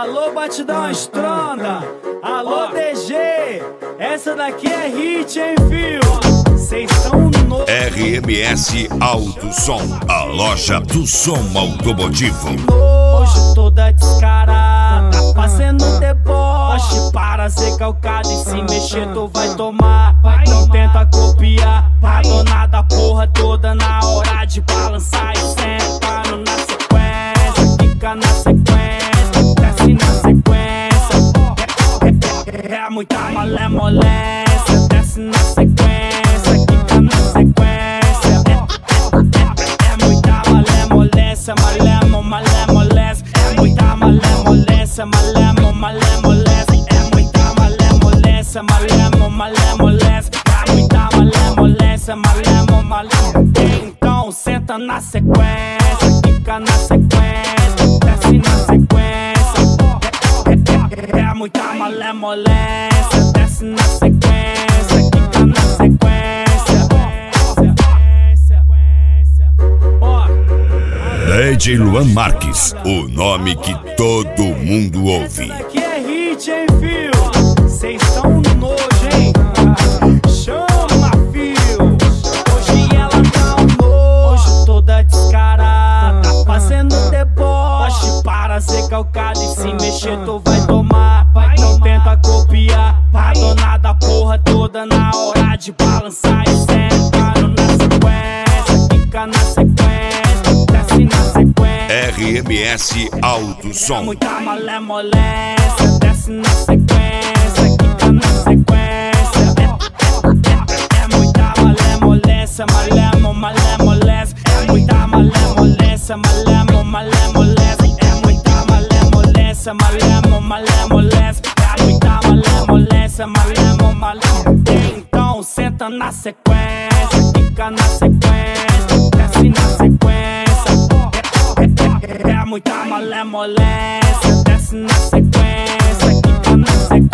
Alô, batidão estronda. Alô, DG. Essa daqui é hit, hein, fio? Cês tão no... RMS Auto Som, a loja do som automotivo. Hoje toda descarada, fazendo deboche. Para ser calcado e se mexer tu vai tomar. Não tenta copiar, a dona da porra toda na hora de balançar e senta na sequência, fica na sequência, desce na sequência. É muita malemolência, desce na sequência, fica na sequência. É muita malemolência, malemolência. É muita malemolência, malemolência. É muita malemolência, malemolência. É muita malemolência, malemolência. Então senta na sequência, fica na sequência, desce na sequência. É muita malemolência, desce na sequência, fica na sequência. DJ Luan Marques, o nome que todo mundo ouve. Essa daqui é hit, hein, fio? Cês tão no nojo, hein? Chama, fio. Hoje ela tá um nojo, toda descarada, fazendo deboche. Para ser calcado e se mexer tu vai tomar. Não tenta copiar, a dona da porra toda na hora de balançar e senta na sequência, fica na sequência, desce na sequência. RMS Auto É Som. muita malemolência, desce na sequência, fica na sequência. É muita malemolência, malemolência. É muita malemolência, malemolência. É muita malemolência, malemolência. É muita malemolência, malemolência. Então senta na sequência, fica na sequência, desce na sequência. É muita malemolência, desce na sequência, fica na sequência.